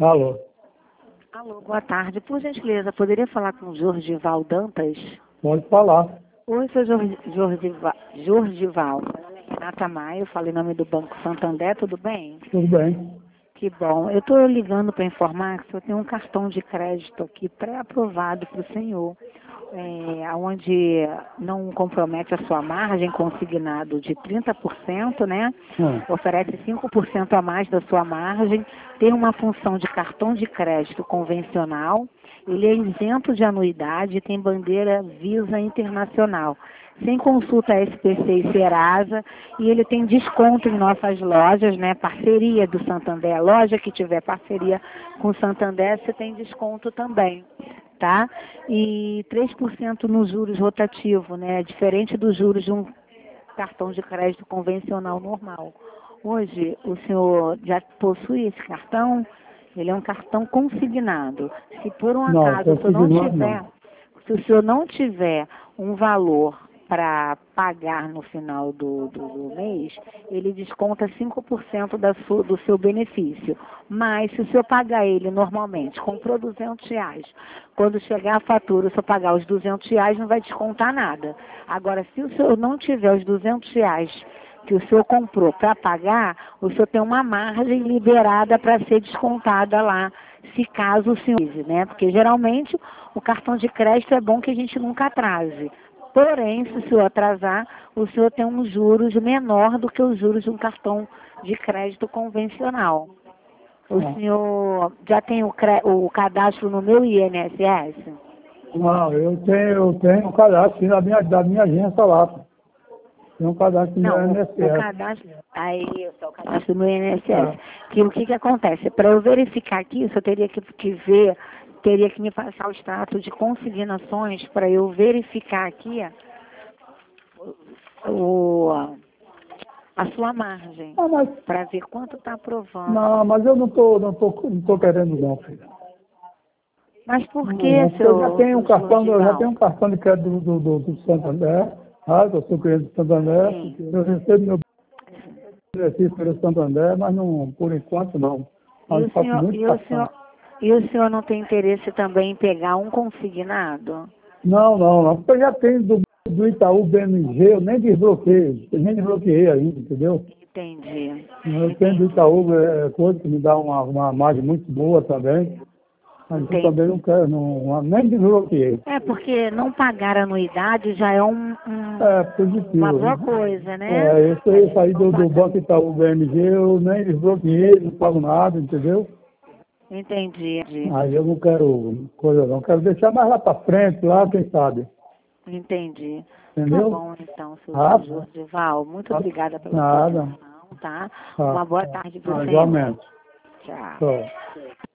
Alô. Alô, boa tarde. Por gentileza, poderia falar com o Jordival Dantas? Pode falar. Oi, sou Jordival. Meu nome é Renata Maia, eu falo em nome do Banco Santander, tudo bem? Tudo bem. Que bom. Eu estou ligando para informar que o senhor tem um cartão de crédito aqui pré-aprovado para o senhor, onde não compromete a sua margem consignado de 30%, né? Oferece 5% a mais da sua margem, tem uma função de cartão de crédito convencional, ele é isento de anuidade e tem bandeira Visa Internacional, sem consulta SPC e Serasa, e ele tem desconto em nossas lojas, né? Parceria do Santander, a loja que tiver parceria com o Santander, você tem desconto também, tá? E 3% nos juros rotativo, né? Diferente dos juros de um cartão de crédito convencional normal. Hoje, o senhor já possui esse cartão? Ele é um cartão consignado. Se por um acaso se o senhor não tiver um valor para pagar no final do mês, ele desconta 5% do seu benefício. Mas se o senhor pagar ele normalmente, comprou R$ 200, quando chegar a fatura, o senhor pagar os R$ 200, não vai descontar nada. Agora, se o senhor não tiver os R$ 200 que o senhor comprou para pagar, o senhor tem uma margem liberada para ser descontada lá, se caso o senhor use, né? Porque geralmente o cartão de crédito é bom que a gente nunca atrase. Porém, se o senhor atrasar, o senhor tem um juros menor do que os juros de um cartão de crédito convencional. O senhor já tem o cadastro no meu INSS? Não, eu tenho um cadastro da minha agência lá. Tem um cadastro no meu INSS. O cadastro, o cadastro no INSS. Que, o que acontece? Para eu verificar aqui, o senhor teria que ver, teria que me passar o extrato de consignações para eu verificar aqui a sua margem, para ver quanto está aprovando. Não, mas eu não tô querendo não, filho. Mas por que, seu Eu já tenho um cartão de crédito do Santander, eu sou cliente do Santander, eu recebo meu benefício pelo Santander, mas não, por enquanto não. E o senhor não tem interesse também em pegar um consignado? Não, porque eu já tenho do Itaú BMG, eu nem desbloqueio, eu nem desbloqueei ainda, entendeu? Entendi. Eu tenho do Itaú coisa que me dá uma margem muito boa também, mas eu também não quero, nem desbloqueei. Porque não pagar anuidade já é positivo, uma boa coisa, né? Eu saí do Banco Itaú BMG, eu nem desbloqueei, não pago nada, entendeu? Entendi. Aí eu não quero coisa não, quero deixar mais lá para frente, lá quem sabe. Entendi. Entendeu? Tá bom, então, seu Jordival. Muito obrigada pela sua atenção, tá? Uma boa tarde para você. Igualmente. Tchau.